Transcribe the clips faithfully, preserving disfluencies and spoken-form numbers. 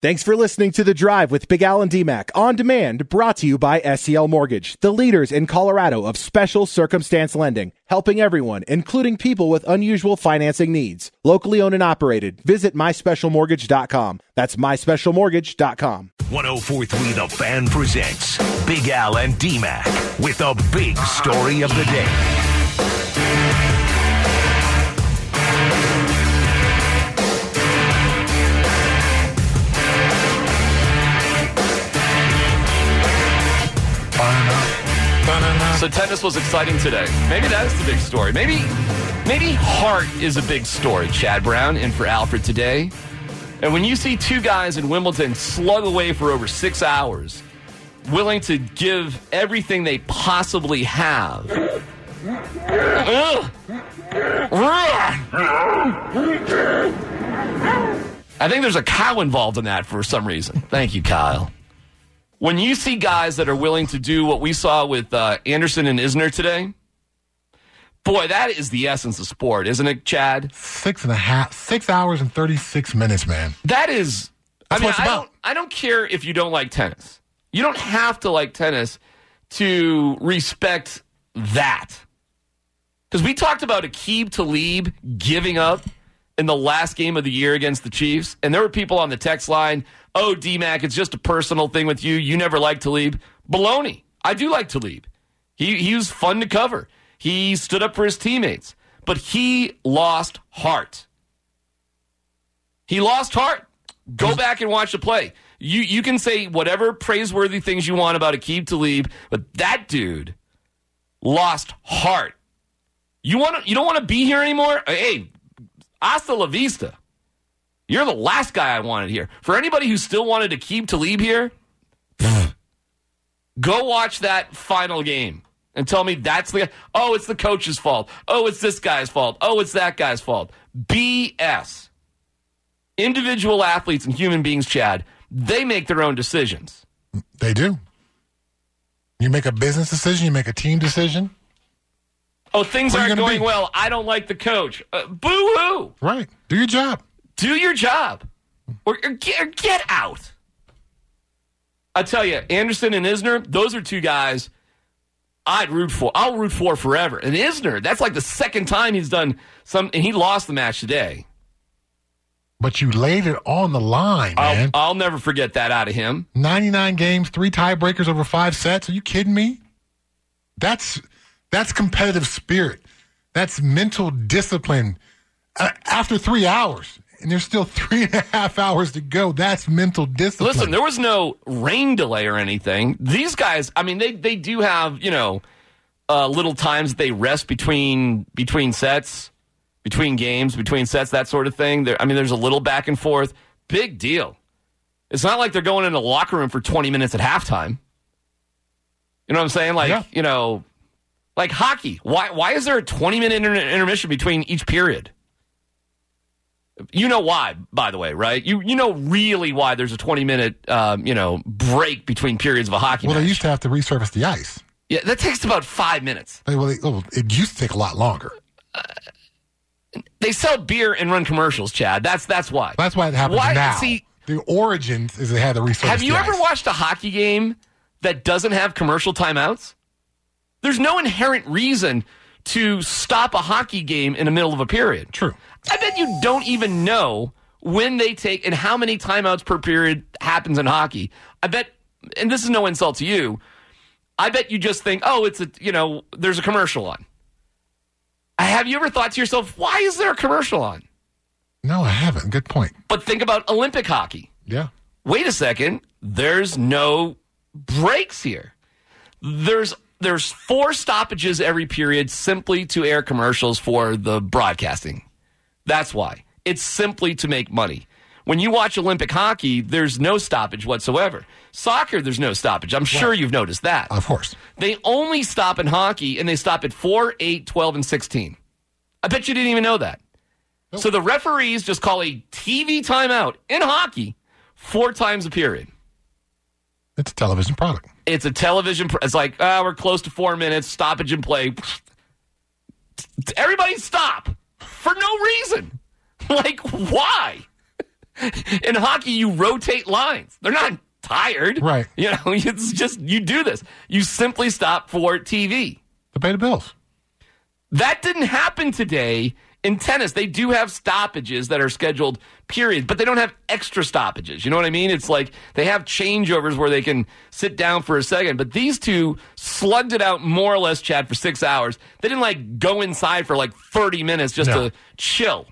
Thanks for listening to The Drive with Big Al and D-Mac on demand, brought to you by S C L Mortgage, the leaders in Colorado of special circumstance lending, helping everyone, including people with unusual financing needs. Locally owned and operated. Visit my special mortgage dot com. That's my special mortgage dot com. one oh four point three The Fan presents Big Al and D-Mac with the big story of the day. So tennis was exciting today. Maybe that is the big story. Maybe maybe heart is a big story. Chad Brown in for Alfred today. And when you see two guys in Wimbledon slug away for over six hours, willing to give everything they possibly have. I think there's a cow involved in that for some reason. Thank you, Kyle. When you see guys that are willing to do what we saw with uh, Anderson and Isner today, boy, that is the essence of sport, isn't it, Chad? Six and a half, six hours and thirty-six minutes, man. That is, That's I mean, what it's I about. don't, I don't care if you don't like tennis. You don't have to like tennis to respect that. Because we talked about Aqib Talib giving up in the last game of the year against the Chiefs, and there were people on the text line, oh, D-Mac, it's just a personal thing with you. You never liked Talib. Baloney. I do like Talib. He, he was fun to cover. He stood up for his teammates. But he lost heart. He lost heart. Go back and watch the play. You you can say whatever praiseworthy things you want about Aqib Talib, but that dude lost heart. You want you don't want to be here anymore? Hey, hasta la vista. You're the last guy I wanted here. For anybody who still wanted to keep Talib here, go watch that final game and tell me that's the oh, it's the coach's fault. Oh, it's this guy's fault. Oh, it's that guy's fault. B S. Individual athletes and human beings, Chad, they make their own decisions. They do. You make a business decision, you make a team decision. Oh, things Where are you aren't gonna going be? well. I don't like the coach. Uh, boo-hoo. Right. Do your job. Do your job. Or, or, get, or get out. I tell you, Anderson and Isner, those are two guys I'd root for. I'll root for forever. And Isner, that's like the second time he's done some, and he lost the match today. But you laid it on the line, man. I'll, I'll never forget that out of him. ninety-nine games, three tiebreakers over five sets. Are you kidding me? That's that's competitive spirit. That's mental discipline. Uh, after three hours, and there's still three and a half hours to go, that's mental discipline. Listen, there was no rain delay or anything. These guys, I mean, they, they do have, you know, uh, little times that they rest between between sets. Between games, between sets, that sort of thing. There, I mean, there's a little back and forth. Big deal. It's not like they're going in the locker room for twenty minutes at halftime. You know what I'm saying? Like, yeah. you know, like hockey. Why Why is there a twenty-minute inter- intermission between each period? You know why, by the way, right? You you know really why there's a twenty-minute, um, you know, break between periods of a hockey Well, match. they used to have to resurface the ice. Yeah, that takes about five minutes. Well, they, oh, it used to take a lot longer. Uh, They sell beer and run commercials, Chad. That's that's why. That's why it happens why, now. See, the origins is they had to resurface have you the ever ice. watched a hockey game that doesn't have commercial timeouts? There's no inherent reason to stop a hockey game in the middle of a period. True. I bet you don't even know when they take and how many timeouts per period happens in hockey. I bet, and this is no insult to you, I bet you just think, oh, it's a, you know, there's a commercial on. Have you ever thought to yourself, why is there a commercial on? No, I haven't. Good point. But think about Olympic hockey. Yeah. Wait a second. There's no breaks here. There's there's four stoppages every period simply to air commercials for the broadcasting. That's why. It's simply to make money. When you watch Olympic hockey, there's no stoppage whatsoever. Soccer, there's no stoppage. I'm sure Right. you've noticed that. Of course. They only stop in hockey, and they stop at four, eight, twelve, and sixteen. I bet you didn't even know that. Nope. So the referees just call a T V timeout in hockey four times a period. It's a television product. It's a television. Pr- it's like, ah, we're close to four minutes, stoppage and play. Everybody stop for no reason. Like, why? In hockey, you rotate lines. They're not tired. Right. You know, it's just, you do this. You simply stop for T V. To pay the bills. That didn't happen today in tennis. They do have stoppages that are scheduled, period, but they don't have extra stoppages. You know what I mean? It's like they have changeovers where they can sit down for a second, but these two slugged it out more or less, Chad, for six hours. They didn't, like, go inside for, like, thirty minutes just No. to chill.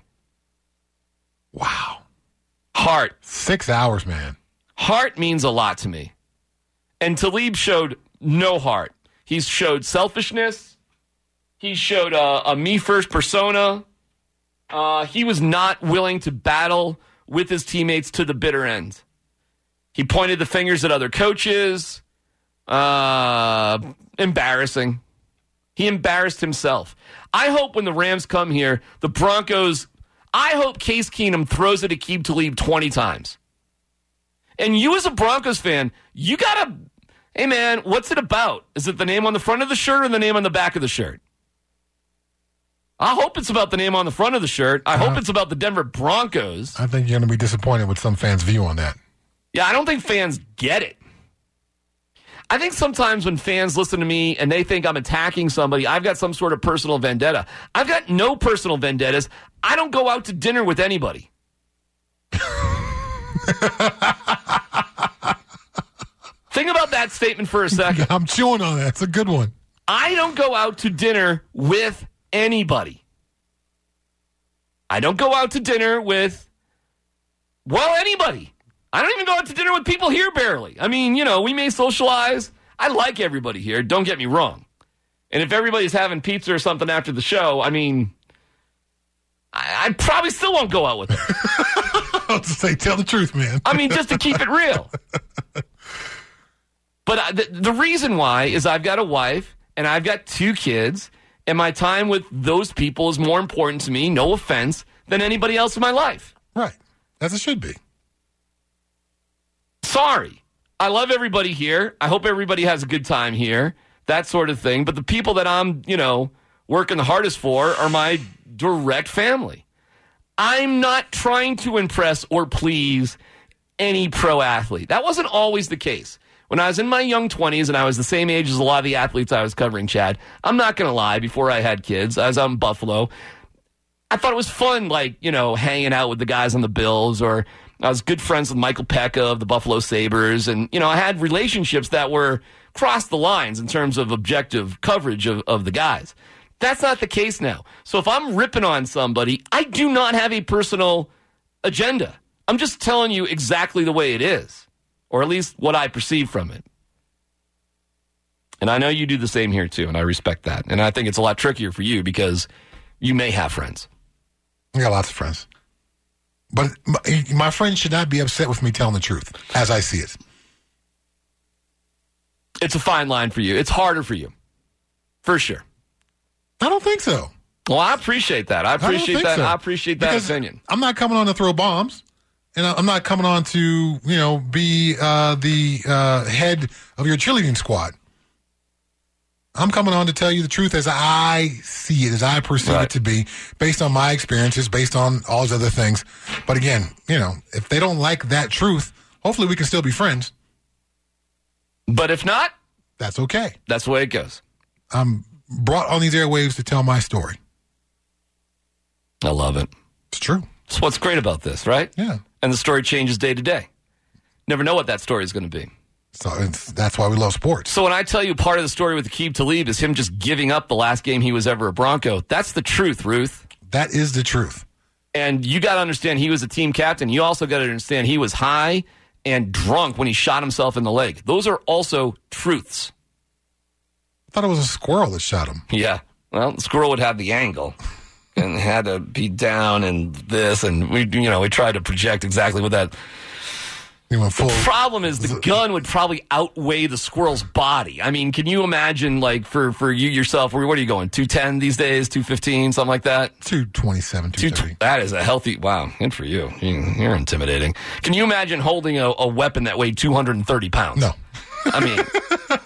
Wow. Heart. Six hours, man. Heart means a lot to me. And Talib showed no heart. He's showed selfishness. He showed a, a me-first persona. Uh, he was not willing to battle with his teammates to the bitter end. He pointed the fingers at other coaches. Uh, embarrassing. He embarrassed himself. I hope when the Rams come here, the Broncos, I hope Case Keenum throws it at Aqib Talib twenty times. And you as a Broncos fan, you got to, hey man, what's it about? Is it the name on the front of the shirt or the name on the back of the shirt? I hope it's about the name on the front of the shirt. I uh, hope it's about the Denver Broncos. I think you're going to be disappointed with some fans' view on that. Yeah, I don't think fans get it. I think sometimes when fans listen to me and they think I'm attacking somebody, I've got some sort of personal vendetta. I've got no personal vendettas. I don't go out to dinner with anybody. Think about that statement for a second. I'm chewing on that. It's a good one. I don't go out to dinner with anybody. I don't go out to dinner with, well, anybody. I don't even go out to dinner with people here barely. I mean, you know, we may socialize. I like everybody here. Don't get me wrong. And if everybody's having pizza or something after the show, I mean, I, I probably still won't go out with them. I'll just say, tell the truth, man. I mean, just to keep it real. But I, the, the reason why is I've got a wife and I've got two kids, and my time with those people is more important to me, no offense, than anybody else in my life. Right. As it should be. Sorry. I love everybody here. I hope everybody has a good time here, that sort of thing. But the people that I'm, you know, working the hardest for are my direct family. I'm not trying to impress or please any pro athlete. That wasn't always the case. When I was in my young twenties and I was the same age as a lot of the athletes I was covering, Chad, I'm not going to lie, before I had kids, I was out in Buffalo. I thought it was fun, like, you know, hanging out with the guys on the Bills, or I was good friends with Michael Pekka of the Buffalo Sabres. And, you know, I had relationships that were cross the lines in terms of objective coverage of, of the guys. That's not the case now. So if I'm ripping on somebody, I do not have a personal agenda. I'm just telling you exactly the way it is. Or at least what I perceive from it. And I know you do the same here, too, and I respect that. And I think it's a lot trickier for you because you may have friends. I got lots of friends. But my, my friends should not be upset with me telling the truth, as I see it. It's a fine line for you. It's harder for you. For sure. I don't think so. Well, I appreciate that. I appreciate I that. So. I appreciate that because opinion. I'm not coming on to throw bombs. And I'm not coming on to, you know, be uh, the uh, head of your cheerleading squad. I'm coming on to tell you the truth as I see it, as I perceive right. it to be, based on my experiences, based on all those other things. But again, you know, if they don't like that truth, hopefully we can still be friends. But if not, that's okay. That's the way it goes. I'm brought on these airwaves to tell my story. I love it. It's true. That's what's great about this, right? Yeah. And the story changes day to day. Never know what that story is going to be. So it's, that's why we love sports. So when I tell you part of the story with Aqib Talib is him just giving up the last game he was ever a Bronco, that's the truth, Ruth. That is the truth. And you got to understand he was a team captain. You also got to understand he was high and drunk when he shot himself in the leg. Those are also truths. I thought it was a squirrel that shot him. Yeah. Well, the squirrel would have the angle. And had to be down and this, and we, you know, we tried to project exactly what that. Went full. The problem is the gun would probably outweigh the squirrel's body. I mean, can you imagine, like, for, for you yourself, what are you going, two ten these days, two fifteen, something like that? two twenty-seven, two thirty. That is a healthy, wow, good for you. You're intimidating. Can you imagine holding a, a weapon that weighed two hundred thirty pounds? No. I mean,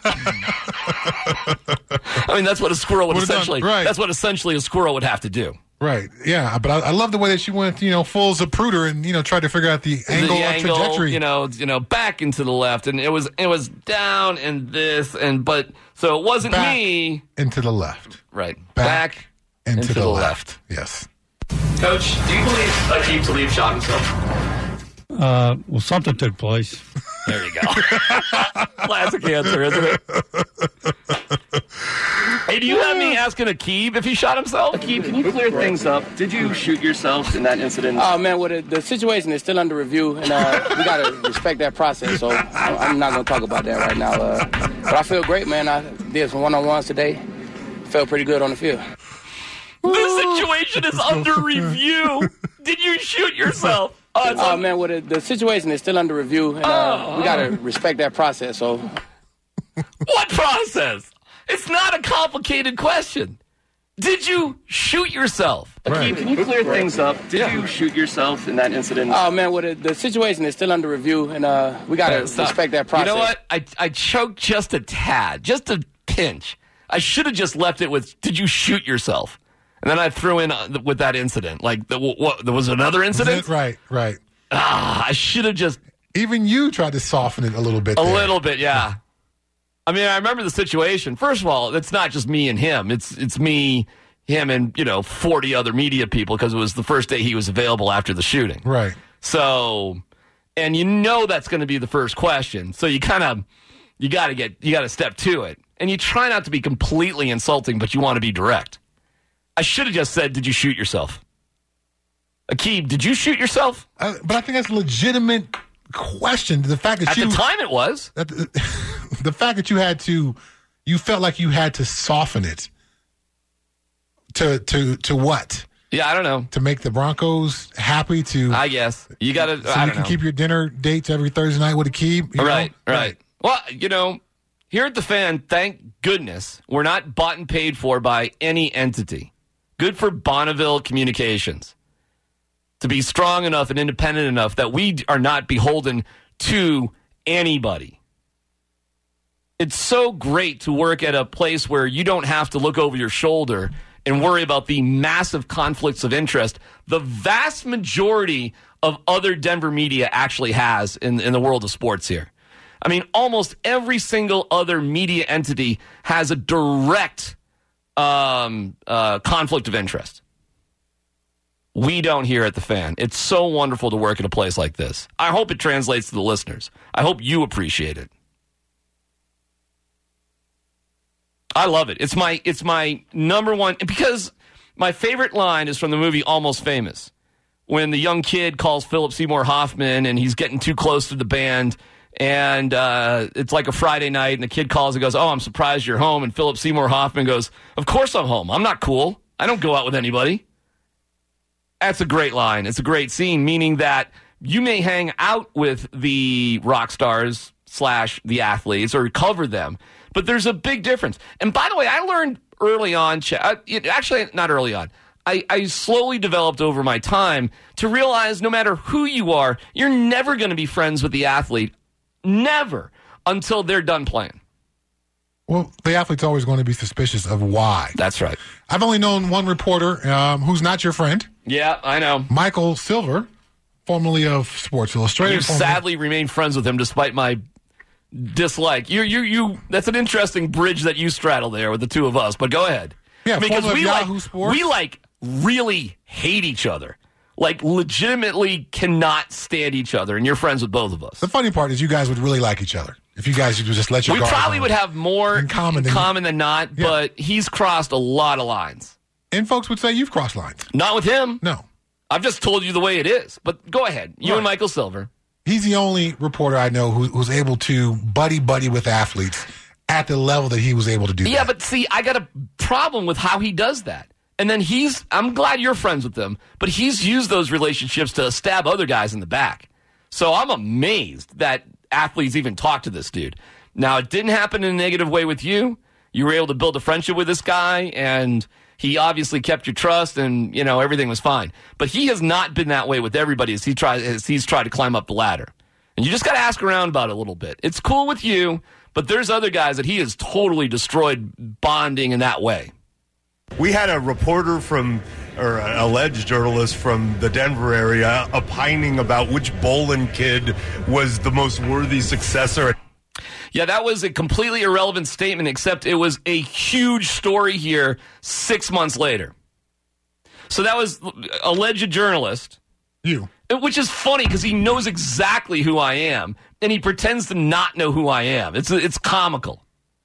I mean that's what a squirrel would Would've essentially. done, right. That's what essentially a squirrel would have to do. Right. Yeah, but I, I love the way that she went, you know, full Zapruder and, you know, tried to figure out the angle the of angle, trajectory. You know, you know, back and to the left, and it was it was down and this and but so it wasn't back me. And to the left. Right. Back, Back and, and to, to the, the left. Yes. Coach, do you believe Aqib Talib shot himself? Uh, well, something took place. There you go. Classic answer, isn't it? Hey, do you have me asking Aqib if he shot himself? Aqib, can you clear things up? Did you shoot yourself in that incident? Oh, man, well, the, the situation is still under review, and uh, we got to respect that process, so I'm not going to talk about that right now. Uh, but I feel great, man. I did some one-on-ones today. Felt pretty good on the field. The situation is under review. Did you shoot yourself? Oh, Oh, uh, man, well, the, the situation is still under review, and uh, Oh. we got to respect that process, so... What process? It's not a complicated question. Did you shoot yourself? Right. Aqib, can you clear things up? Did Yeah. you shoot yourself in that incident? Oh, man, well, the, the situation is still under review, and uh, we got to Uh, stop. respect that process. You know what? I, I choked just a tad, just a pinch. I should have just left it with, did you shoot yourself? And then I threw in uh, with that incident. Like, the, what, there was another incident? Right, right. Ah, I should have just, Even you tried to soften it a little bit a there. little bit, yeah. I mean, I remember the situation. First of all, it's not just me and him. It's it's me, him, and, you know, forty other media people because it was the first day he was available after the shooting. Right. So, and you know that's going to be the first question. So you kind of, you got to get, you got to step to it. And you try not to be completely insulting, but you want to be direct. I should have just said, did you shoot yourself? Aqib, did you shoot yourself? Uh, but I think that's a legitimate question. The fact that At you... the time it was. That, the fact that you had to... You felt like you had to soften it. To to to what? Yeah, I don't know. To make the Broncos happy to... I guess. You got to, so I you don't can know. keep your dinner dates every Thursday night with Aqib? you Right, know? right. Well, you know, here at the Fan, thank goodness we're not bought and paid for by any entity. Good for Bonneville Communications to be strong enough and independent enough that we are not beholden to anybody. It's so great to work at a place where you don't have to look over your shoulder and worry about the massive conflicts of interest the vast majority of other Denver media actually has in, in the world of sports here. I mean, almost every single other media entity has a direct um, uh, conflict of interest. We don't here at the Fan. It's so wonderful to work at a place like this. I hope it translates to the listeners. I hope you appreciate it. I love it. It's my it's my number one, because my favorite line is from the movie Almost Famous, when the young kid calls Philip Seymour Hoffman and he's getting too close to the band, and uh, it's like a Friday night, and the kid calls and goes, "Oh, I'm surprised you're home." And Philip Seymour Hoffman goes, "Of course I'm home. I'm not cool. I don't go out with anybody." That's a great line. It's a great scene, meaning that you may hang out with the rock stars slash the athletes or cover them, but there's a big difference. And by the way, I learned early on, actually not early on, I, I slowly developed over my time to realize no matter who you are, you're never going to be friends with the athlete. Never. Until they're done playing. Well, the athlete's always going to be suspicious of why. That's right. I've only known one reporter um, who's not your friend. Yeah, I know. Michael Silver, formerly of Sports Illustrated. You formerly- sadly remain friends with him despite my dislike. You, you, you. That's an interesting bridge that you straddle there with the two of us. But go ahead. Yeah, because former of we Yahoo like Sports. we like really hate each other. Like legitimately cannot stand each other, and you're friends with both of us. The funny part is you guys would really like each other if you guys would just let your We guard probably down. would have more In common in than- common than not, Yeah. but he's crossed a lot of lines. And folks would say you've crossed lines. Not with him. No. I've just told you the way it is. But go ahead. You Right. and Michael Silver. He's the only reporter I know who, who's able to buddy-buddy with athletes at the level that he was able to do Yeah, that. but see, I got a problem with how he does that. And then he's, I'm glad you're friends with them, but he's used those relationships to stab other guys in the back. So I'm amazed that athletes even talk to this dude. Now, it didn't happen in a negative way with you. You were able to build a friendship with this guy, and he obviously kept your trust, and, you know, everything was fine. But he has not been that way with everybody as, he tries, as he's tried to climb up the ladder. And you just got to ask around about it a little bit. It's cool with you, but there's other guys that he has totally destroyed bonding in that way. We had a reporter from, or an alleged journalist from the Denver area opining about which Bolin kid was the most worthy successor. Yeah, that was a completely irrelevant statement, except it was a huge story here six months later. So that was alleged journalist. You. Which is funny because he knows exactly who I am, and he pretends to not know who I am. It's it's comical.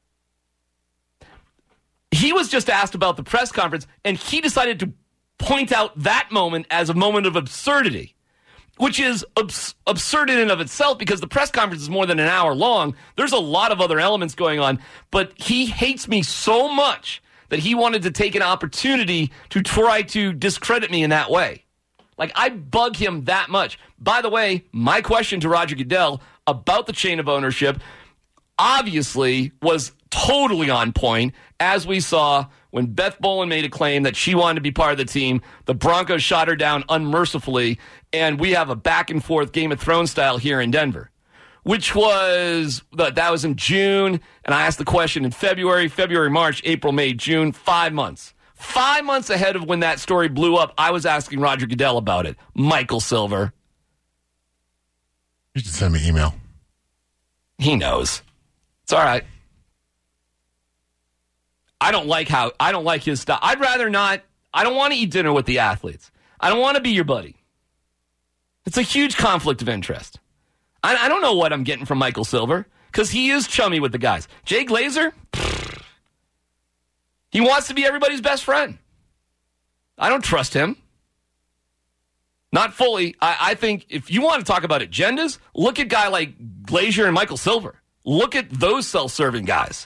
He was just asked about the press conference, and he decided to point out that moment as a moment of absurdity, which is abs- absurd in and of itself because the press conference is more than an hour long. There's a lot of other elements going on, but he hates me so much that he wanted to take an opportunity to try to discredit me in that way. Like, I bug him that much. By the way, my question to Roger Goodell about the chain of ownership obviously was totally on point, as we saw when Beth Bolin made a claim that she wanted to be part of the team. The Broncos shot her down unmercifully, and we have a back-and-forth Game of Thrones style here in Denver, which was, that was in June, and I asked the question in February, February, March, April, May, June, five months. Five months ahead of when that story blew up, I was asking Roger Goodell about it. Michael Silver. You should send me an email. He knows. It's all right. I don't like how, I don't like his style. I'd rather not, I don't want to eat dinner with the athletes. I don't want to be your buddy. It's a huge conflict of interest. I, I don't know what I'm getting from Michael Silver, because he is chummy with the guys. Jay Glazer, pfft, he wants to be everybody's best friend. I don't trust him. Not fully. I, I think if you want to talk about agendas, look at a guy like Glazer and Michael Silver. Look at those self-serving guys.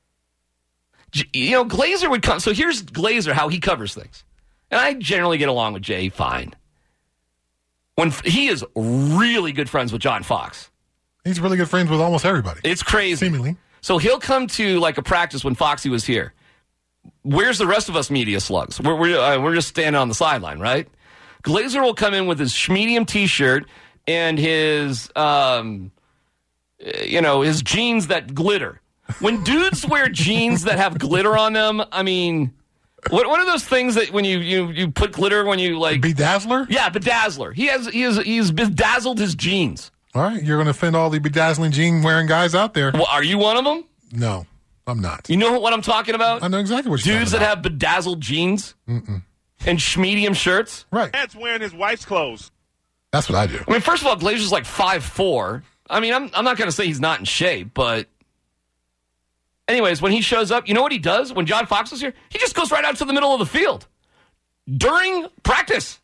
You know, Glazer would come. So here's Glazer, how he covers things. And I generally get along with Jay fine. When he is really good friends with John Fox. He's really good friends with almost everybody. It's crazy. Seemingly. So he'll come to like a practice when Foxy was here. Where's the rest of us media slugs? We're we're, uh, we're just standing on the sideline, right? Glazer will come in with his Schmedium T-shirt and his, um, you know, his jeans that glitter. When dudes wear jeans that have glitter on them, I mean, what what are those things that when you you, you put glitter when you like bedazzler? Yeah, bedazzler. He has he has he's bedazzled his jeans. All right, you're going to offend all the bedazzling jean wearing guys out there. Well, are you one of them? No, I'm not. You know what I'm talking about? I know exactly what you're dudes talking about. Dudes that have bedazzled jeans Mm-mm. and Schmedium shirts. Right. Dad's wearing his wife's clothes. That's what I do. I mean, first of all, Glazer's like five foot four. I mean, I'm I'm not going to say he's not in shape, but anyways, when he shows up, you know what he does? When John Fox is here, he just goes right out to the middle of the field during practice.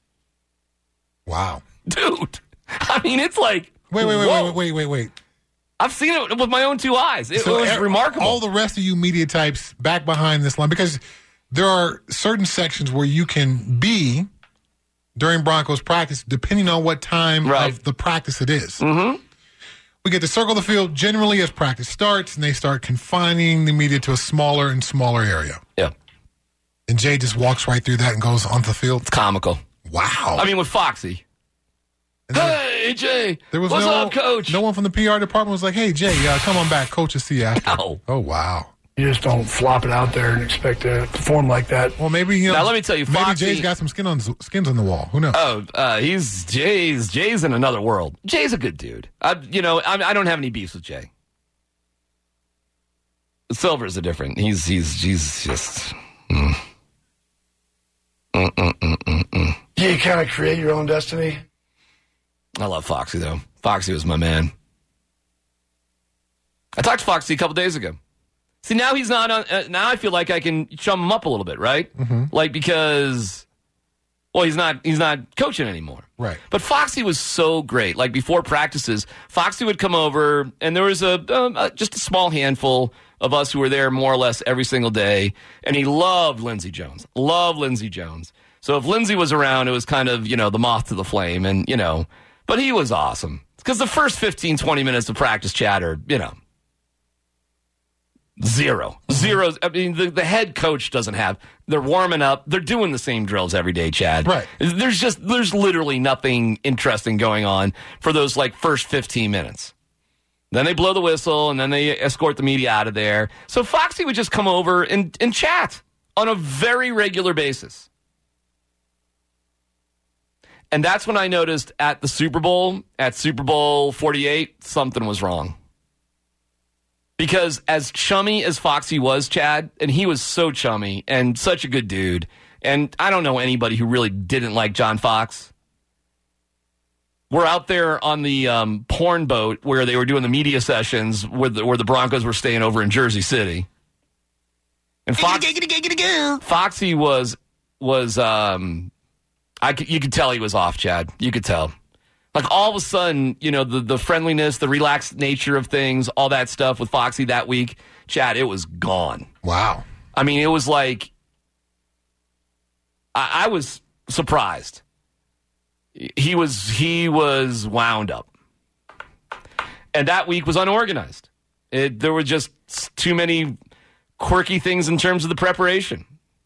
Wow. Dude. I mean, it's like, wait, wait, wait, whoa. wait, wait, wait, wait. I've seen it with my own two eyes. It, so it was er, remarkable. All the rest of you media types back behind this line, because there are certain sections where you can be during Broncos practice, depending on what time right. of the practice it is. Mm-hmm. We get to circle the field generally as practice starts, and they start confining the media to a smaller and smaller area. Yeah. And Jay just walks right through that and goes onto the field. It's comical. Wow. I mean, with Foxy. Hey, Jay. There was What's no, up, Coach? No one from the P R department was like, hey, Jay, uh, come on back. Coach will see you after. No. Oh, wow. You just don't flop it out there and expect to perform like that. Well, maybe you know. Now let me tell you, Foxy, maybe Jay's got some skin on skins on the wall. Who knows? Oh, uh, he's Jay's. Jay's in another world. Jay's a good dude. I, you know, I, I don't have any beefs with Jay. Silver's a different. He's he's he's just. Mm. Mm, mm, mm, mm, mm. You kind of create your own destiny. I love Foxy though. Foxy was my man. I talked to Foxy a couple days ago. See, now he's not on. Uh, now I feel like I can chum him up a little bit, right? Mm-hmm. Like because, well, he's not he's not coaching anymore, right? But Foxy was so great. Like before practices, Foxy would come over, and there was a um, uh, just a small handful of us who were there more or less every single day, and he loved Lindsey Jones. Loved Lindsey Jones. So if Lindsey was around, it was kind of you know the moth to the flame, and you know, but he was awesome because the first fifteen, twenty minutes of practice chatter, you know. Zero. Zero. I mean, the, the head coach doesn't have. They're warming up. They're doing the same drills every day, Chad. Right. There's just, there's literally nothing interesting going on for those, like, first fifteen minutes. Then they blow the whistle, and then they escort the media out of there. So Foxy would just come over and, and chat. on a very regular basis. And that's when I noticed at the Super Bowl, at Super Bowl forty-eight, something was wrong. Because as chummy as Foxy was, Chad, and he was so chummy and such a good dude, and I don't know anybody who really didn't like John Fox. We're out there on the um, porn boat where they were doing the media sessions where the, where the Broncos were staying over in Jersey City. And Fox, Foxy was, was um, I could, you could tell he was off, Chad. You could tell. Like all of a sudden, you know, the, the friendliness, the relaxed nature of things, all that stuff with Foxy that week, Chad, it was gone. Wow. I mean, it was like, I, I was surprised. He was he was wound up. And that week was unorganized. It, there were just too many quirky things in terms of the preparation.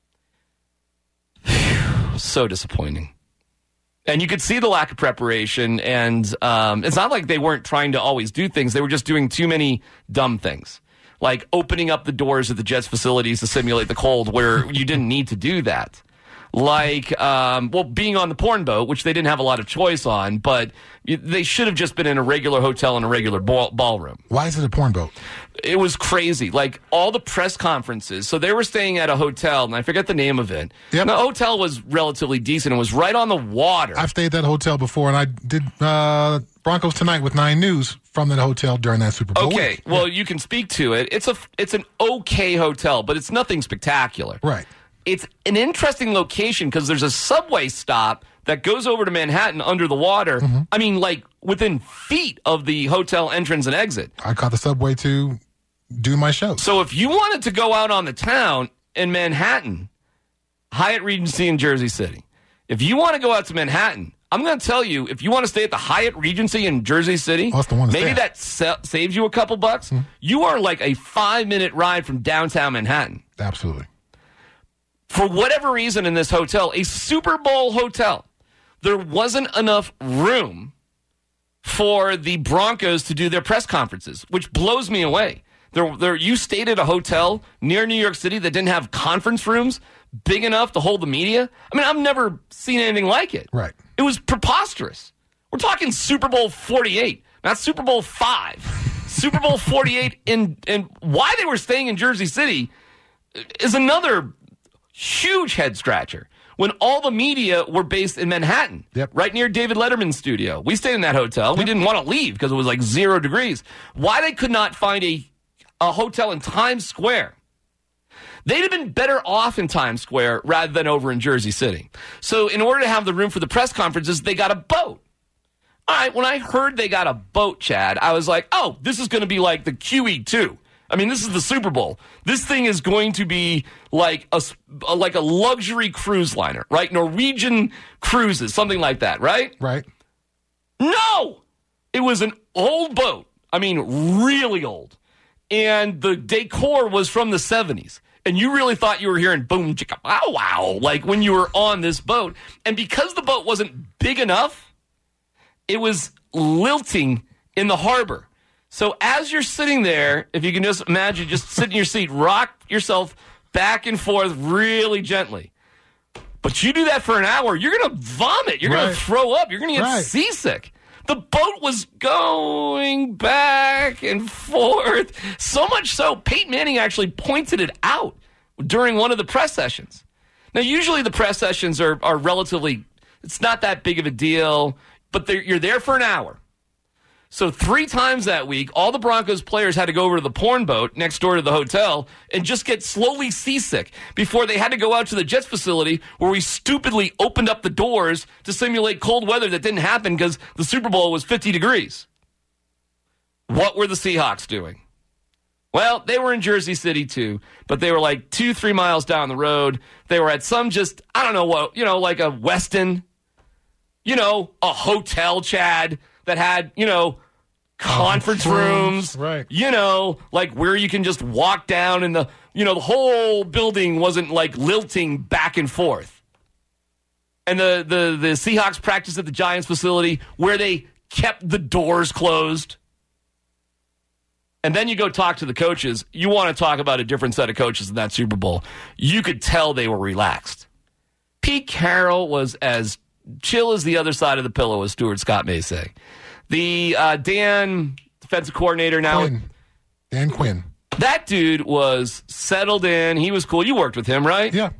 So disappointing. And you could see the lack of preparation, and um, it's not like they weren't trying to always do things. They were just doing too many dumb things, like opening up the doors of the Jets facilities to simulate the cold where you didn't need to do that. Like, um, well, being on the porn boat, which they didn't have a lot of choice on, but they should have just been in a regular hotel in a regular ball- ballroom. Why is it a porn boat? It was crazy. Like, all the press conferences. So they were staying at a hotel, and I forget the name of it. Yep. The hotel was relatively decent. It was right on the water. I've stayed at that hotel before, and I did uh, Broncos Tonight with Nine News from that hotel during that Super Bowl Okay, week. well, Yeah. you can speak to it. It's a it's an okay hotel, but it's nothing spectacular. Right. It's an interesting location because there's a subway stop that goes over to Manhattan under the water. Mm-hmm. I mean, like within feet of the hotel entrance and exit. I caught the subway to do my show. So if you wanted to go out on the town in Manhattan, Hyatt Regency in Jersey City, if you want to go out to Manhattan, I'm going to tell you, if you want to stay at the Hyatt Regency in Jersey City, oh, that's the one to maybe stay that sa- saves you a couple bucks. Mm-hmm. You are like a five-minute ride from downtown Manhattan. Absolutely. For whatever reason in this hotel, a Super Bowl hotel, there wasn't enough room for the Broncos to do their press conferences, which blows me away. There, there, you stayed at a hotel near New York City that didn't have conference rooms big enough to hold the media? I mean, I've never seen anything like it. Right. It was preposterous. We're talking Super Bowl forty-eight, not Super Bowl five. Super Bowl forty-eight, and, and why they were staying in Jersey City is another huge head scratcher. When all the media were based in Manhattan, yep. right near David Letterman's studio. We stayed in that hotel. Yep. We didn't want to leave because it was like zero degrees. Why they could not find a, a hotel in Times Square? They'd have been better off in Times Square rather than over in Jersey City. So in order to have the room for the press conferences, they got a boat. All right, when I heard they got a boat, Chad, I was like, oh, this is going to be like the Q E two. I mean, this is the Super Bowl. This thing is going to be like a, like a luxury cruise liner, right? Norwegian Cruises, something like that, right? Right. No! It was an old boat. I mean, really old. And the decor was from the seventies. And you really thought you were hearing boom, chicka, wow, wow, like when you were on this boat. And because the boat wasn't big enough, it was lilting in the harbor. So as you're sitting there, if you can just imagine, just sit in your seat, rock yourself back and forth really gently. But you do that for an hour, you're going to vomit. You're right. going to throw up. You're going to get right. seasick. The boat was going back and forth. So much so, Peyton Manning actually pointed it out during one of the press sessions. Now, usually the press sessions are, are relatively, it's not that big of a deal, but you're there for an hour. So three times that week, all the Broncos players had to go over to the porn boat next door to the hotel and just get slowly seasick before they had to go out to the Jets facility where we stupidly opened up the doors to simulate cold weather that didn't happen because the Super Bowl was fifty degrees. What were the Seahawks doing? Well, they were in Jersey City too, but they were like two, three miles down the road. They were at some just, I don't know what, you know, like a Westin, you know, a hotel, Chad, that had, you know, conference rooms, right? You know, like where you can just walk down and the, you know, the whole building wasn't like lilting back and forth. And the, the, the Seahawks practiced at the Giants facility where they kept the doors closed. And then you go talk to the coaches. You want to talk about a different set of coaches in that Super Bowl. You could tell they were relaxed. Pete Carroll was as chill as the other side of the pillow, as Stuart Scott may say. The uh, Dan, defensive coordinator now. Quinn. Dan Quinn. That dude was settled in. He was cool. You worked with him, right? Yeah.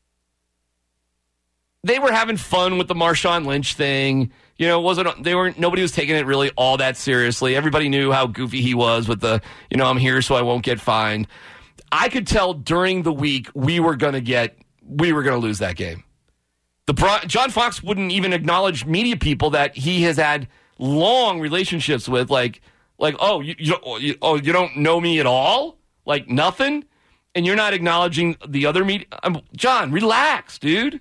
They were having fun with the Marshawn Lynch thing. You know, it wasn't they weren't nobody was taking it really all that seriously. Everybody knew how goofy he was with the, you know, I'm here so I won't get fined. I could tell during the week we were going to get we were going to lose that game. The Bron- John Fox wouldn't even acknowledge media people that he has had long relationships with, like like oh you, you, you oh you don't know me at all, like nothing, and you're not acknowledging the other media. Um, John, relax, dude.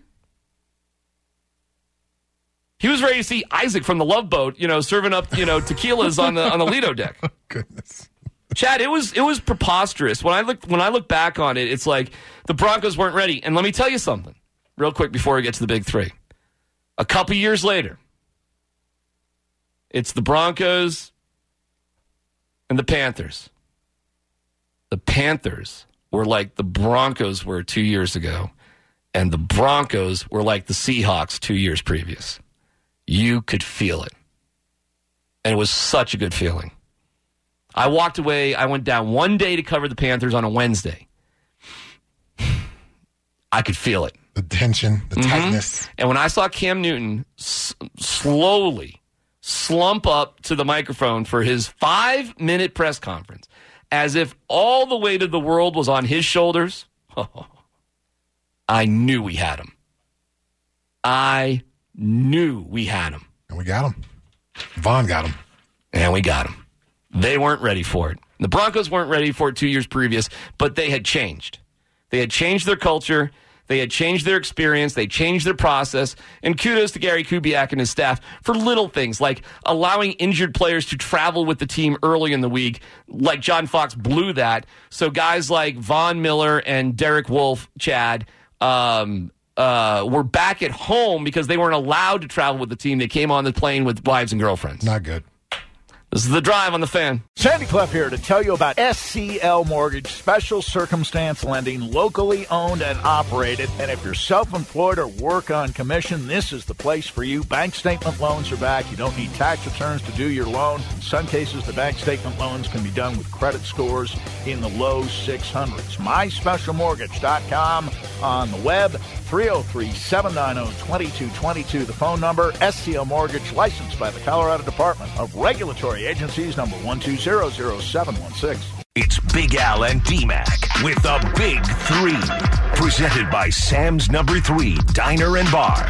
He was ready to see Isaac from the Love Boat, you know, serving up, you know, tequilas on the on the Lido deck. Oh, goodness. Chad, it was it was preposterous. When I look when I look back on it, it's like the Broncos weren't ready. And let me tell you something, real quick before we get to the big three. A couple years later, it's the Broncos and the Panthers. The Panthers were like the Broncos were two years ago, and the Broncos were like the Seahawks two years previous. You could feel it. And it was such a good feeling. I walked away. I went down one day to cover the Panthers on a Wednesday. I could feel it. The tension, the mm-hmm. tightness. And when I saw Cam Newton s- slowly slump up to the microphone for his five-minute press conference, as if all the weight of the world was on his shoulders, oh, I knew we had him. I knew we had him. And we got him. Vaughn got him. And we got him. They weren't ready for it. The Broncos weren't ready for it two years previous, but they had changed. They had changed their culture. They had changed their experience. They changed their process. And kudos to Gary Kubiak and his staff for little things like allowing injured players to travel with the team early in the week, like John Fox blew that. So guys like Von Miller and Derek Wolfe, Chad, um, uh, were back at home because they weren't allowed to travel with the team. They came on the plane with wives and girlfriends. Not good. This is The Drive on the Fan. Sandy Clough here to tell you about S C L Mortgage, special circumstance lending, locally owned and operated. And if you're self-employed or work on commission, this is the place for you. Bank statement loans are back. You don't need tax returns to do your loan. In some cases, the bank statement loans can be done with credit scores in the low six hundreds. my special mortgage dot com on the web. three oh three, seven nine oh, two two two two, the phone number. S C L Mortgage, licensed by the Colorado Department of Regulatory Agencies, number one two zero zero seven one six. It's Big Al and D-Mac with the Big Three. Presented by Sam's Number Three Diner and Bar.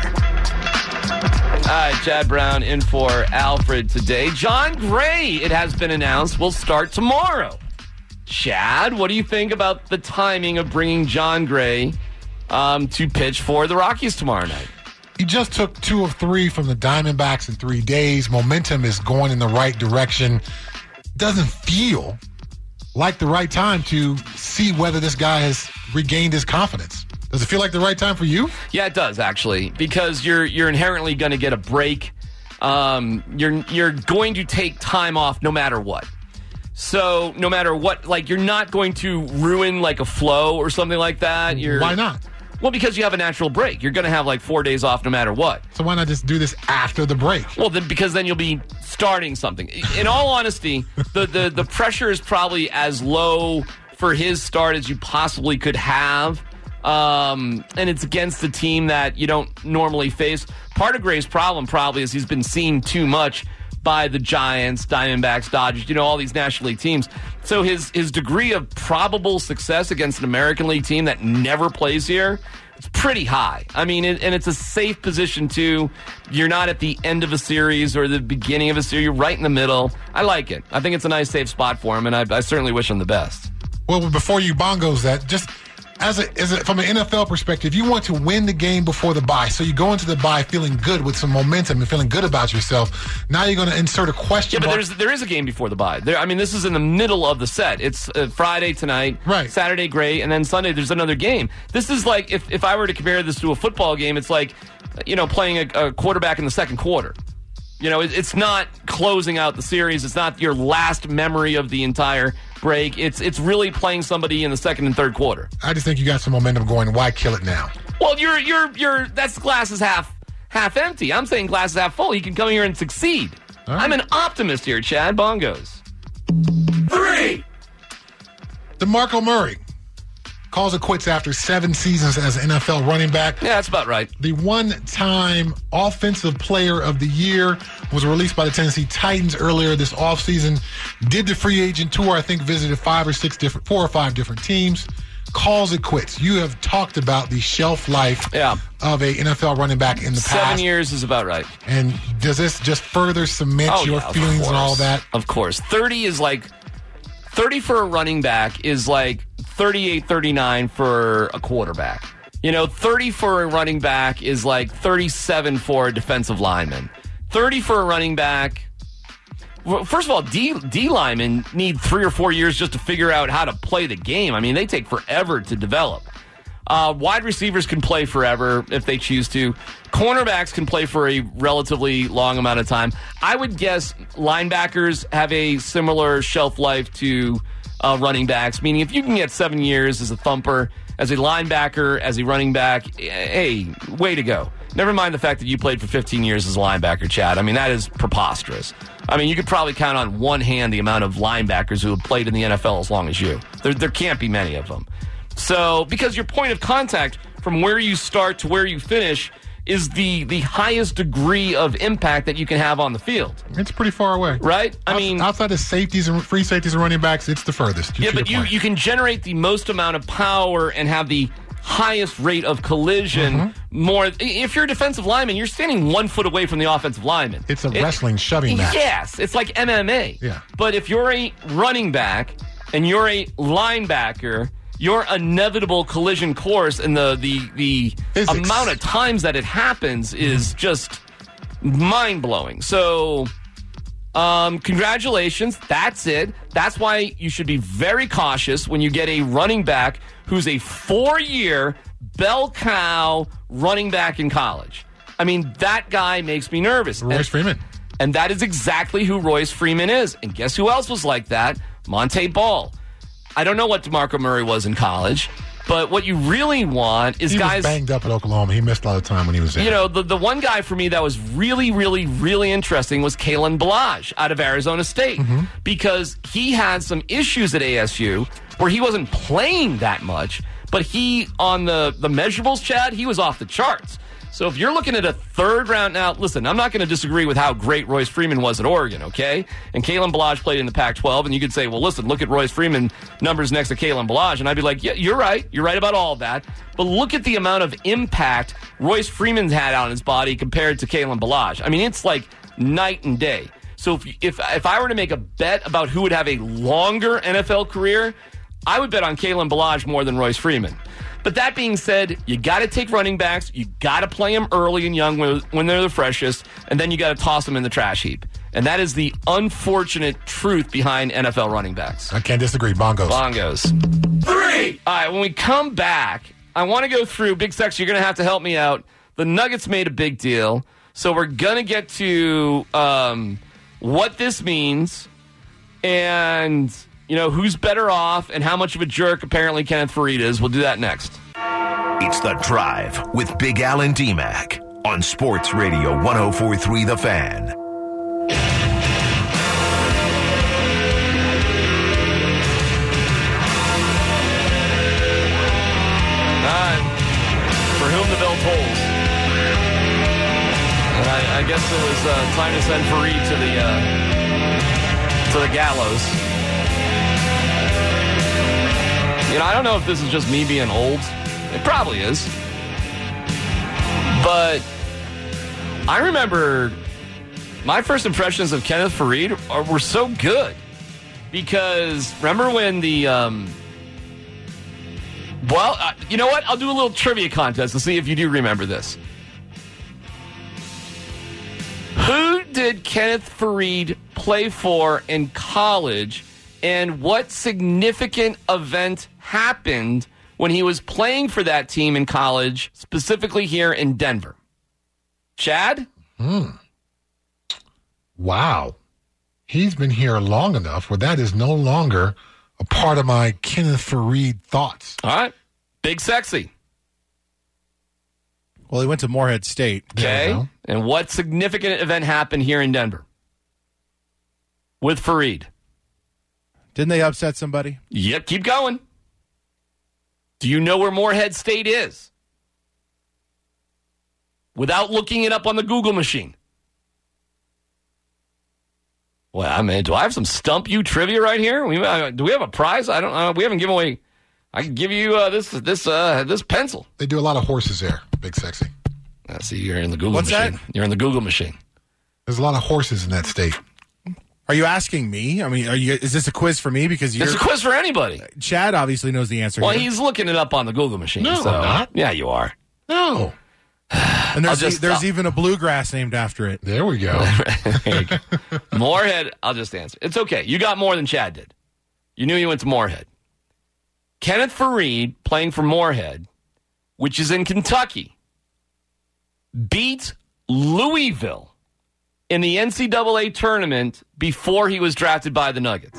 All right, Chad Brown in for Alfred today. John Gray, it has been announced, will start tomorrow. Chad, what do you think about the timing of bringing John Gray um, to pitch for the Rockies tomorrow night? He just took two of three from the Diamondbacks in three days. Momentum is going in the right direction. Doesn't feel like the right time to see whether this guy has regained his confidence. Does it feel like the right time for you? Yeah, it does, actually, because you're you're inherently going to get a break. Um, you're you're going to take time off no matter what. So no matter what, like you're not going to ruin like a flow or something like that. You're, Why not? Well, because you have a natural break. You're going to have like four days off no matter what. So why not just do this after the break? Well, then because then you'll be starting something. In all honesty, the, the, the pressure is probably as low for his start as you possibly could have. Um, and it's against a team that you don't normally face. Part of Gray's problem probably is he's been seen too much by the Giants, Diamondbacks, Dodgers, you know, all these National League teams. So his his degree of probable success against an American League team that never plays here, it's pretty high. I mean, it, and it's a safe position, too. You're not at the end of a series or the beginning of a series. You're right in the middle. I like it. I think it's a nice, safe spot for him, and I, I certainly wish him the best. Well, before you bongos that, just as a, as a, from an N F L perspective, you want to win the game before the bye. So you go into the bye feeling good with some momentum and feeling good about yourself. Now you're going to insert a question. Yeah, but mark. there's there is a game before the bye. There, I mean, this is in the middle of the set. It's uh, Friday tonight, right? Saturday, great, and then Sunday there's another game. This is like if if I were to compare this to a football game, it's like you know playing a, a quarterback in the second quarter. You know, it, it's not closing out the series. It's not your last memory of the entire break. It's it's really playing somebody in the second and third quarter. I just think you got some momentum going. Why kill it now? Well, you're you're you're that's glass is half half empty. I'm saying glass is half full. He can come here and succeed. Right. I'm an optimist here, Chad. Bongos. Three. DeMarco Murray calls it quits after seven seasons as an N F L running back. Yeah, that's about right. The one-time Offensive Player of the Year was released by the Tennessee Titans earlier this offseason. Did the free agent tour, I think visited five or six different, four or five different teams. Calls it quits. You have talked about the shelf life yeah. of a N F L running back in the Seven past. Seven years is about right. And does this just further cement oh, your yeah, feelings and all that? Of course. thirty is like, thirty for a running back is like thirty-eight, thirty-nine for a quarterback. You know, thirty for a running back is like thirty-seven for a defensive lineman. thirty for a running back. Well, first of all, D, D linemen need three or four years just to figure out how to play the game. I mean, they take forever to develop. Uh, wide receivers can play forever if they choose to. Cornerbacks can play for a relatively long amount of time. I would guess linebackers have a similar shelf life to uh, running backs, meaning if you can get seven years as a thumper, as a linebacker, as a running back, hey, way to go. Never mind the fact that you played for fifteen years as a linebacker, Chad. I mean, that is preposterous. I mean, you could probably count on one hand the amount of linebackers who have played in the N F L as long as you. There, there can't be many of them. So, because your point of contact from where you start to where you finish is the, the highest degree of impact that you can have on the field. It's pretty far away. Right? I Outs- mean, outside of safeties and free safeties and running backs, it's the furthest. Yeah, but you, you can generate the most amount of power and have the highest rate of collision mm-hmm. more. If you're a defensive lineman, you're standing one foot away from the offensive lineman. It's a it, wrestling shoving match. Yes, it's like M M A. Yeah. But if you're a running back and you're a linebacker, your inevitable collision course and the the, the amount of times that it happens is mm-hmm. just mind-blowing. So, um, congratulations. That's it. That's why you should be very cautious when you get a running back who's a four-year bell cow running back in college. I mean, that guy makes me nervous. Royce and, Freeman. And that is exactly who Royce Freeman is. And guess who else was like that? Monte Ball. I don't know what DeMarco Murray was in college, but what you really want is he guys... He was banged up at Oklahoma. He missed a lot of time when he was there. You know, the, the one guy for me that was really, really, really interesting was Kalen Ballage out of Arizona State mm-hmm. because he had some issues at A S U where he wasn't playing that much, but he, on the, the measurables, Chad, he was off the charts. So if you're looking at a third round now, listen, I'm not going to disagree with how great Royce Freeman was at Oregon, okay? And Kalen Ballage played in the Pac twelve, and you could say, well, listen, look at Royce Freeman numbers next to Kalen Ballage, and I'd be like, yeah, you're right. You're right about all of that. But look at the amount of impact Royce Freeman's had on his body compared to Kalen Ballage. I mean, it's like night and day. So if if if I were to make a bet about who would have a longer N F L career, I would bet on Kalen Ballage more than Royce Freeman. But that being said, you got to take running backs. You got to play them early and young when, when they're the freshest, and then you got to toss them in the trash heap. And that is the unfortunate truth behind N F L running backs. I can't disagree. Bongos. Bongos. Three. All right, when we come back, I want to go through, Big Sex, you're going to have to help me out. The Nuggets made a big deal, so we're going to get to um, what this means and... you know, who's better off and how much of a jerk apparently Kenneth Faried is. We'll do that next. It's The Drive with Big Al and D-Mac on Sports Radio one oh four point three The Fan. Uh, for whom the bell tolls. And I, I guess it was uh, time to send Faried to the, uh, to the gallows. You know, I don't know if this is just me being old. It probably is. But I remember my first impressions of Kenneth Faried are, were so good. Because remember when the... Um, well, uh, you know what? I'll do a little trivia contest to see if you do remember this. Who did Kenneth Faried play for in college, and what significant event happened when he was playing for that team in college, specifically here in Denver? Chad? Hmm. Wow. He's been here long enough where that is no longer a part of my Kenneth Faried thoughts. All right. Big Sexy. Well, he went to Morehead State. Okay. And what significant event happened here in Denver with Faried? Didn't they upset somebody? Yep. Keep going. Do you know where Morehead State is? Without looking it up on the Google machine. Well, I mean, do I have some Stump You trivia right here? We, uh, do we have a prize? I don't know. Uh, we haven't given away. I can give you uh, this this uh, this pencil. They do a lot of horses there, Big Sexy. Uh, see, you're in the Google What's machine. that? You're in the Google machine. There's a lot of horses in that state. Are you asking me? I mean, are you? Is this a quiz for me? Because you're, It's a quiz for anybody. Chad obviously knows the answer. Well, here. he's looking it up on the Google machine. No, so, I'm not. Yeah, you are. No. And there's, I'll just- there's I'll- even a bluegrass named after it. There we go. There you go. Morehead, I'll just answer. It's okay. You got more than Chad did. You knew you went to Morehead. Kenneth Faried, playing for Morehead, which is in Kentucky, beat Louisville in the N C double A tournament before he was drafted by the Nuggets.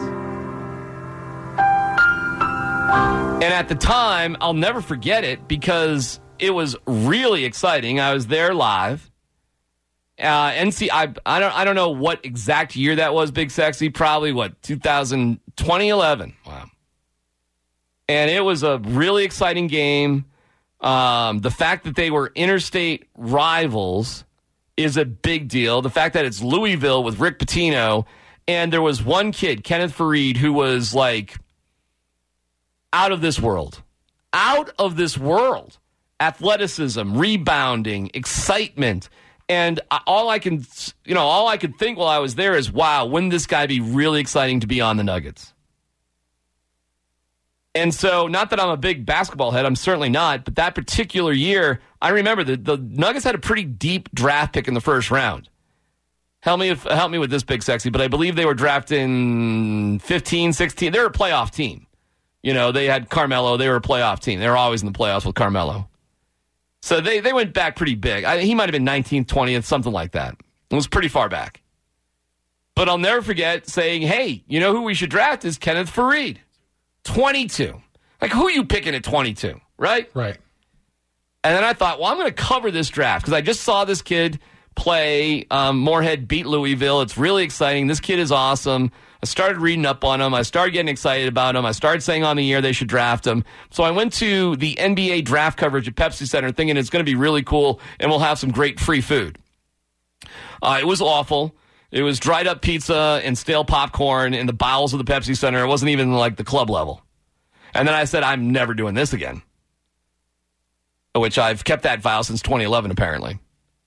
And at the time, I'll never forget it because it was really exciting. I was there live. Uh, N C, I, I don't, I don't know what exact year that was. Big Sexy, probably what two thousand, twenty eleven. Wow. And it was a really exciting game. Um, the fact that they were interstate rivals is a big deal. The fact that it's Louisville with Rick Pitino, and there was one kid, Kenneth Faried, who was like out of this world, out of this world. Athleticism, rebounding, excitement. And all I can, you know, all I could think while I was there is, wow, wouldn't this guy be really exciting to be on the Nuggets? And so, not that I'm a big basketball head, I'm certainly not, but that particular year, I remember that the Nuggets had a pretty deep draft pick in the first round. Help me, if, help me with this, Big Sexy, but I believe they were drafting fifteen, sixteen. They were a playoff team. You know, they had Carmelo. They were a playoff team. They were always in the playoffs with Carmelo. So they, they went back pretty big. I, he might have been nineteenth, twentieth, something like that. It was pretty far back. But I'll never forget saying, hey, you know who we should draft is Kenneth Faried. twenty-two. Like, who are you picking at twenty-two, right? Right. And then I thought, well, I'm going to cover this draft because I just saw this kid play. Um, Morehead beat Louisville. It's really exciting. This kid is awesome. I started reading up on him. I started getting excited about him. I started saying on the air they should draft him. So I went to the N B A draft coverage at Pepsi Center thinking it's going to be really cool and we'll have some great free food. Uh, it was awful. It was dried up pizza and stale popcorn in the bowels of the Pepsi Center. It wasn't even like the club level. And then I said, I'm never doing this again. Which I've kept that vow since twenty eleven, apparently.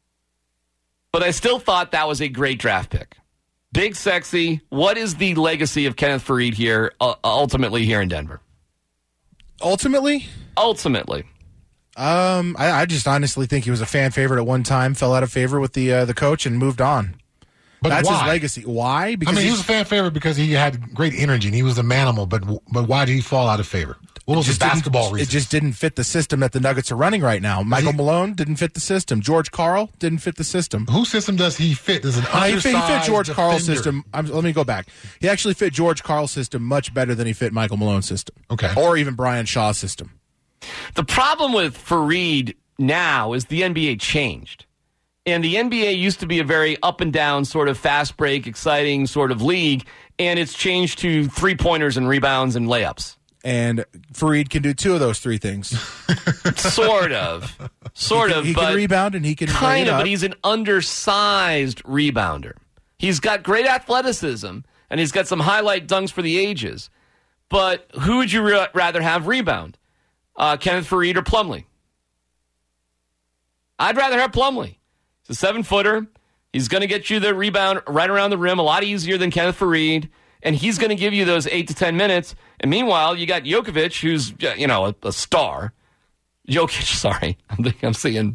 But I still thought that was a great draft pick. Big Sexy, what is the legacy of Kenneth Faried here, uh, ultimately here in Denver? Ultimately? Ultimately. Um, I, I just honestly think he was a fan favorite at one time, fell out of favor with the uh, the coach, and moved on. But That's why? his legacy. Why? Because I mean, he he's- was a fan favorite because he had great energy and he was a manimal, but but why did he fall out of favor? What was his didn't- basketball reason? It just didn't fit the system that the Nuggets are running right now. Michael he- Malone didn't fit the system. George Karl didn't fit the system. Whose system does he fit? Does an Uh, he, fit, he fit undersized George Karl's defender. system. I'm, let me go back. He actually fit George Karl's system much better than he fit Michael Malone's system. Okay. Or even Brian Shaw's system. The problem with Faried now is the N B A changed. And the N B A used to be a very up and down sort of fast break, exciting sort of league, and it's changed to three-pointers and rebounds and layups. And Faried can do two of those three things. Sort of. Sort he can, of, he but can rebound and he can lay kind it of, up. but he's an undersized rebounder. He's got great athleticism, and he's got some highlight dunks for the ages. But who would you re- rather have rebound? Uh, Kenneth Faried or Plumlee? I'd rather have Plumlee. He's a seven-footer. He's going to get you the rebound right around the rim, a lot easier than Kenneth Faried, and he's going to give you those eight to ten minutes. And meanwhile, you got Jokic, who's, you know, a, a star. Jokic, sorry. I'm, thinking, I'm seeing...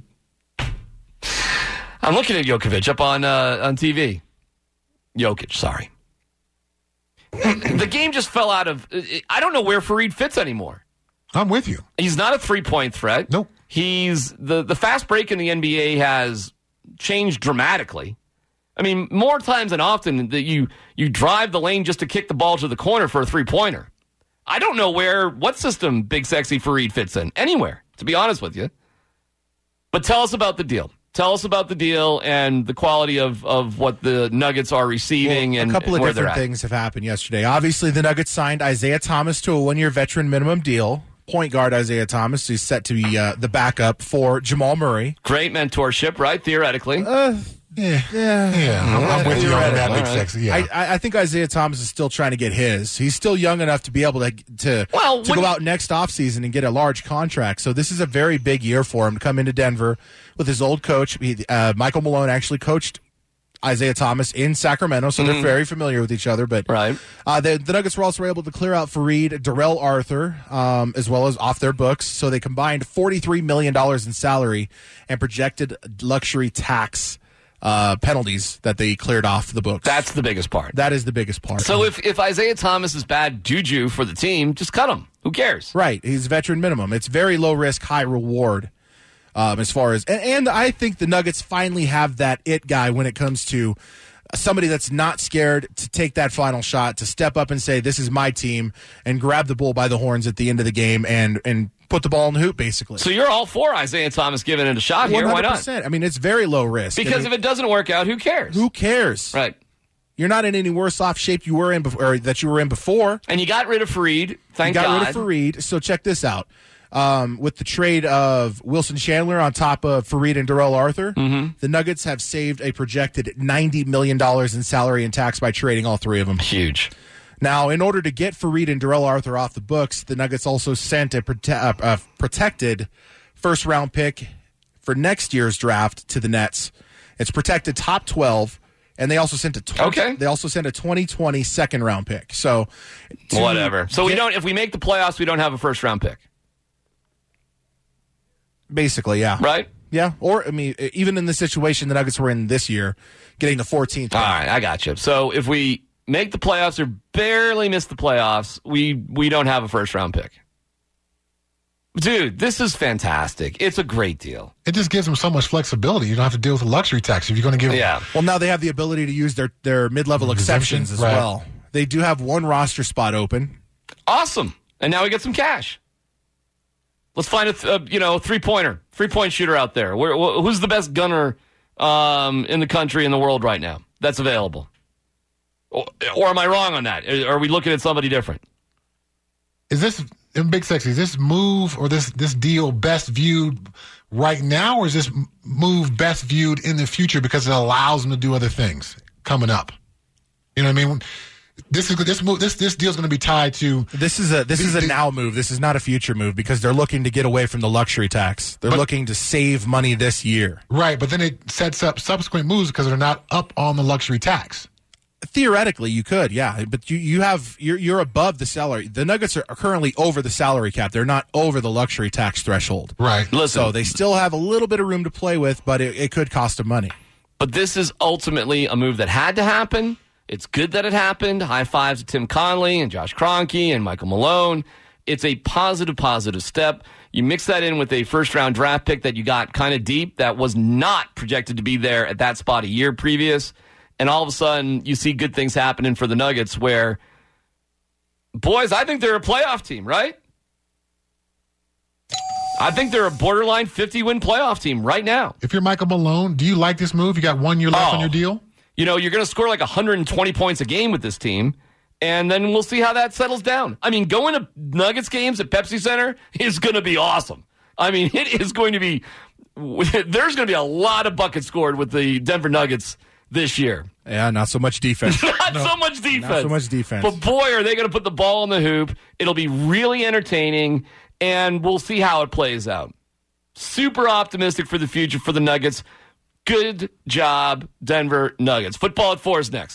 I'm looking at Jokic up on uh, on T V. Jokic, sorry. The game just fell out of... I don't know where Faried fits anymore. I'm with you. He's not a three-point threat. Nope. He's... The, the fast break in the N B A has changed dramatically. I mean, more times than often that you you drive the lane just to kick the ball to the corner for a three-pointer. I don't know where, what system Big Sexy Fareed fits in. Anywhere, to be honest with you. But tell us about the deal. Tell us about the deal and the quality of, of what the Nuggets are receiving well, and a couple of where different things have happened yesterday. Obviously, the Nuggets signed Isaiah Thomas to a one-year veteran minimum deal. Point guard Isaiah Thomas is set to be uh, the backup for Jamal Murray. Great mentorship, right? Theoretically. Uh, yeah, yeah, yeah. I'm, I'm with you on that, Big Sexy. Yeah. I, I think Isaiah Thomas is still trying to get his. He's still young enough to be able to to, well, to go out next offseason and get a large contract. So this is a very big year for him to come into Denver with his old coach. He, uh, Michael Malone actually coached Isaiah Thomas in Sacramento, so they're mm-hmm. very familiar with each other. But right. uh, the, the Nuggets were also able to clear out Fareed, Darrell Arthur, um, as well as off their books. So they combined forty-three million dollars in salary and projected luxury tax uh, penalties that they cleared off the books. That's the biggest part. That is the biggest part. So if, if Isaiah Thomas is bad juju for the team, just cut him. Who cares? Right. He's veteran minimum. It's very low risk, high reward. Um, as far as and, and I think the Nuggets finally have that it guy when it comes to somebody that's not scared to take that final shot, to step up and say, this is my team, and grab the bull by the horns at the end of the game and and put the ball in the hoop, basically. So you're all for Isaiah Thomas giving it a shot here. Why not? I mean, it's very low risk. Because I mean, if it doesn't work out, who cares? Who cares? Right. You're not in any worse off shape you were in before, or that you were in before. And you got rid of Fareed. Thank you got God. rid of Fareed. So check this out. Um, with the trade of Wilson Chandler on top of Fareed and Darrell Arthur, mm-hmm. the Nuggets have saved a projected ninety million dollars in salary and tax by trading all three of them. Huge. Now, in order to get Fareed and Darrell Arthur off the books, the Nuggets also sent a, prote- a, a protected first-round pick for next year's draft to the Nets. It's protected top twelve, and they also sent a twenty, okay. They also sent a twenty twenty second-round pick. So whatever. So get, we don't. If we make the playoffs, we don't have a first-round pick. Basically, yeah. Right? Yeah. Or, I mean, even in the situation the Nuggets were in this year, getting the fourteenth pick. All right, I got you. So if we make the playoffs or barely miss the playoffs, we, we don't have a first-round pick. Dude, this is fantastic. It's a great deal. It just gives them so much flexibility. You don't have to deal with the luxury tax if you're going to give them. Yeah. Well, now they have the ability to use their, their mid-level exceptions as right. well. They do have one roster spot open. Awesome. And now we get some cash. Let's find a th- uh, you know three-pointer, three-point shooter out there. Where, wh- who's the best gunner um, in the country, in the world right now that's available? Or, or am I wrong on that? Are we looking at somebody different? Is this, Big Sexy, is this move or this, this deal best viewed right now, or is this move best viewed in the future because it allows them to do other things coming up? You know what I mean? This is this move. This this deal is going to be tied to. This is a this the, is a the, now move. This is not a future move because they're looking to get away from the luxury tax. They're but, looking to save money this year. Right, but then it sets up subsequent moves because they're not up on the luxury tax. Theoretically, you could, yeah, but you you have you're you're above the salary. The Nuggets are currently over the salary cap. They're not over the luxury tax threshold. Right. Listen, so they still have a little bit of room to play with, but it, it could cost them money. But this is ultimately a move that had to happen. It's good that it happened. High fives to Tim Connelly and Josh Kroenke and Michael Malone. It's a positive, positive step. You mix that in with a first-round draft pick that you got kind of deep that was not projected to be there at that spot a year previous, and all of a sudden you see good things happening for the Nuggets where, boys, I think they're a playoff team, right? I think they're a borderline fifty-win playoff team right now. If you're Michael Malone, do you like this move? You got one year left oh. on your deal? You know, you're going to score like one hundred twenty points a game with this team, and then we'll see how that settles down. I mean, going to Nuggets games at Pepsi Center is going to be awesome. I mean, it is going to be – there's going to be a lot of buckets scored with the Denver Nuggets this year. Yeah, not so much defense. not no, so much defense. Not so much defense. But, boy, are they going to put the ball in the hoop. It'll be really entertaining, and we'll see how it plays out. Super optimistic for the future for the Nuggets. Good job, Denver Nuggets. Football at four is next.